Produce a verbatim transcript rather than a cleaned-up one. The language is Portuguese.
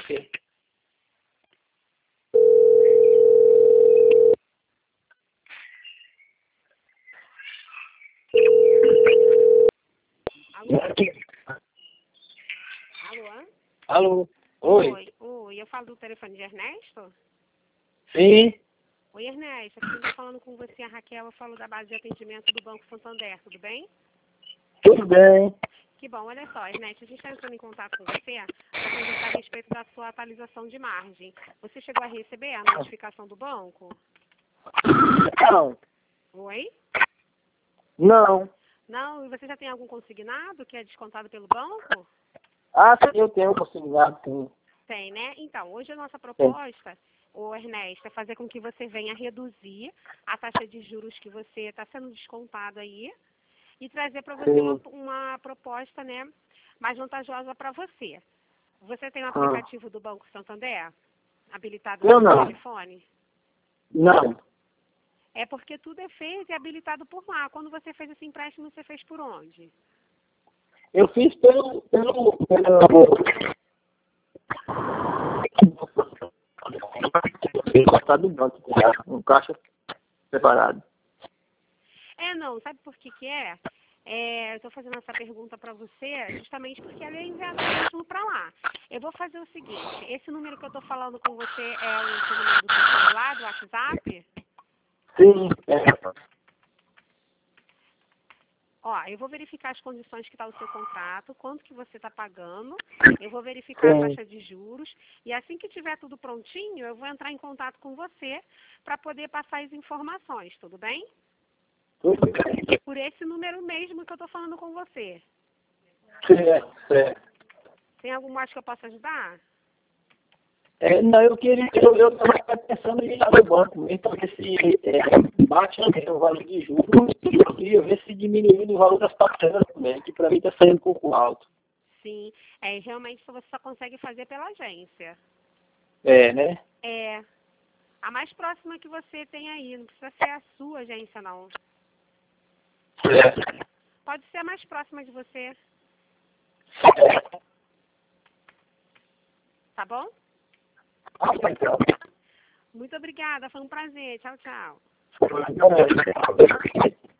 você. Alô? Alô? Alô? Oi? Oi, oi, eu falo do telefone de Ernesto? Sim? Oi, Ernesto, aqui eu tô falando com você, a Raquel, eu falo da base de atendimento do Banco Santander, tudo bem? Tudo bem? Que bom, olha só, Ernesto, a gente está entrando em contato com você para conversar a respeito da sua atualização de margem. Você chegou a receber a notificação do banco? Não. Oi? Não. Não, e você já tem algum consignado que é descontado pelo banco? Ah, sim, eu tenho possibilidade, sim. Tem, né? Então, hoje a nossa proposta, o Ernesto, é fazer com que você venha reduzir a taxa de juros que você está sendo descontado aí e trazer para você uma, Sim. uma proposta, né, mais vantajosa para você. Você tem o Ah. aplicativo do Banco Santander habilitado Eu no seu não. telefone? Não. É porque tudo é feito e habilitado por lá. Quando você fez esse empréstimo, você fez por onde? Eu fiz pelo... pelo... pelo... Gostar do banco, um caixa separado. É, não, sabe por que que é? É, eu estou fazendo essa pergunta para você justamente porque ela é enviada mesmo para lá. Eu vou fazer o seguinte, esse número que eu estou falando com você é o seu número do seu celular, do WhatsApp? Sim, é. Ó, eu vou verificar as condições que está o seu contrato, quanto que você está pagando, eu vou verificar a Sim. taxa de juros, e assim que tiver tudo prontinho, eu vou entrar em contato com você para poder passar as informações, tudo bem? Tudo bem. Por esse número mesmo que eu estou falando com você. Certo, certo. Tem algum mais que eu possa ajudar? É, não, eu queria, eu, eu estava pensando em ir lá no banco mesmo, para ver se é, baixa o valor de juros e eu queria ver se diminuindo o valor das parcelas também, que para mim está saindo um pouco alto. Sim, é, realmente você só consegue fazer pela agência. É, né? É, a mais próxima que você tem aí, não precisa ser a sua agência, não. Certo. Pode ser a mais próxima de você, Certo. tá bom? Ah, então. Muito obrigada, foi um prazer. Tchau, tchau. Então, é.